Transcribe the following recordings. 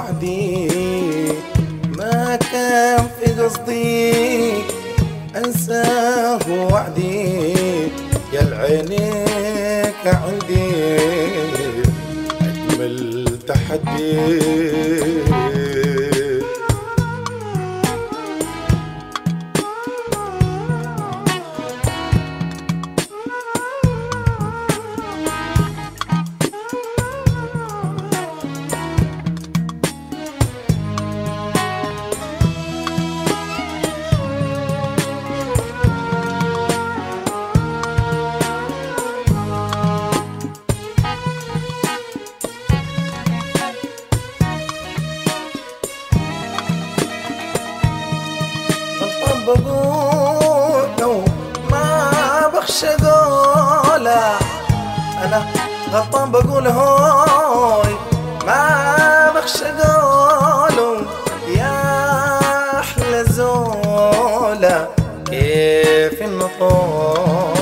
وحدي، ما كان في قصدي أنساه وعدي، يا العينيك عندي أجمل تحدي. بقوله ما بخشى قوله، أنا غلطان بقوله هوي ما بخشى قوله، يا أحلى زولة كيف النطولة.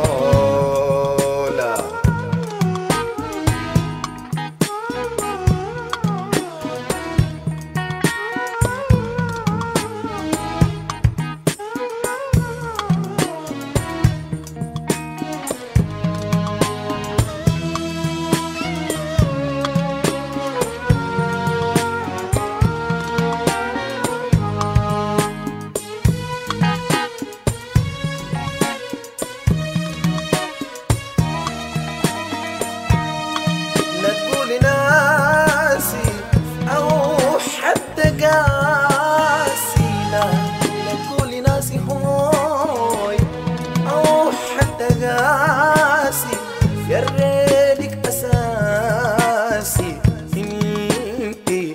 قاسي لا تقولي ناسي هوي أو حتى قاسي، يا ريتك أساسي انتي.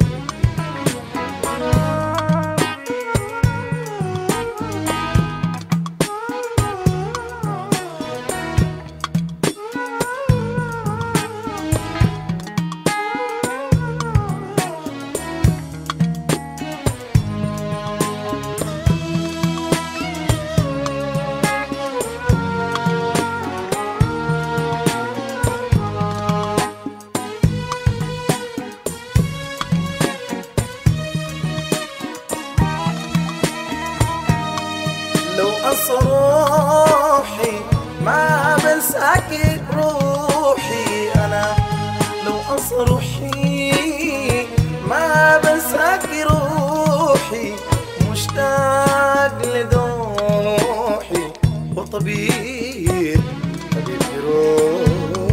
لو أصروحي ما بنساك بروحي، أنا لو أصروحي ما بنساك روحي، مشتاق لدوحي وطبيب روحي.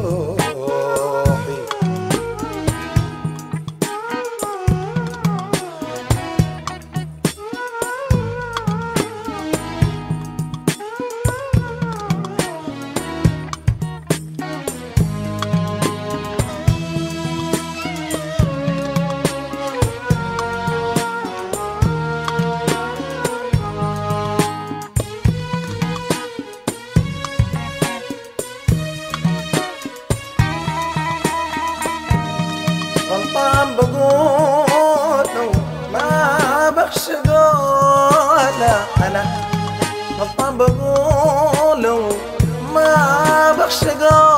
غلطان بقوله ما بخشى قوله، أنا غلطان بقوله ما بخشى قوله.